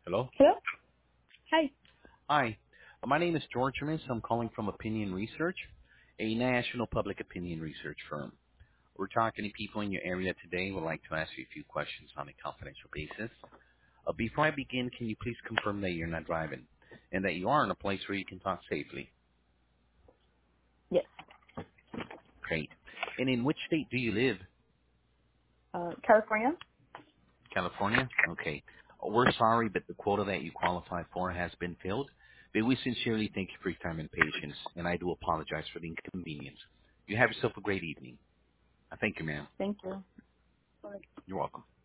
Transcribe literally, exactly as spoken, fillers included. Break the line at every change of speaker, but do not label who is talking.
Hello?
Hello? Hi.
Hi. Uh, My name is George Ernest. I'm calling from Opinion Research, a national public opinion research firm. We're talking to people in your area today. We'd like to ask you a few questions on a confidential basis. Uh, before I begin, can you please confirm that you're not driving and that you are in a place where you can talk safely?
Yes.
Great. And in which state do you live?
Uh, California?
California? Okay. Uh, We're sorry, but the quota that you qualify for has been filled. But we sincerely thank you for your time and patience, and I do apologize for the inconvenience. You have yourself a great evening. I thank you, ma'am.
Thank you.
You're welcome.